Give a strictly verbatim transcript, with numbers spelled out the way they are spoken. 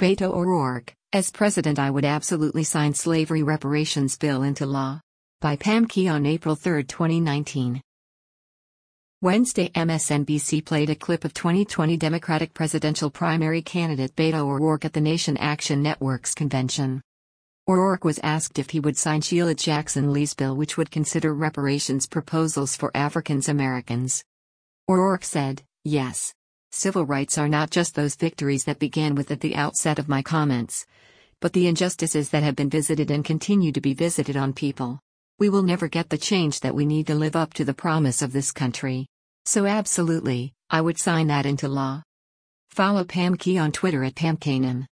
Beto O'Rourke, as president I would absolutely sign slavery reparations bill into law. By Pam Key on April third, twenty nineteen. Wednesday, M S N B C played a clip of twenty twenty Democratic presidential primary candidate Beto O'Rourke at the Nation Action Network's convention. O'Rourke was asked if he would sign Sheila Jackson Lee's bill, which would consider reparations proposals for African Americans. O'Rourke said, "Yes. Civil rights are not just those victories that began with at the outset of my comments, but the injustices that have been visited and continue to be visited on people. We will never get the change that we need to live up to the promise of this country. So absolutely, I would sign that into law." Follow Pam Key on Twitter at Pam Kanan.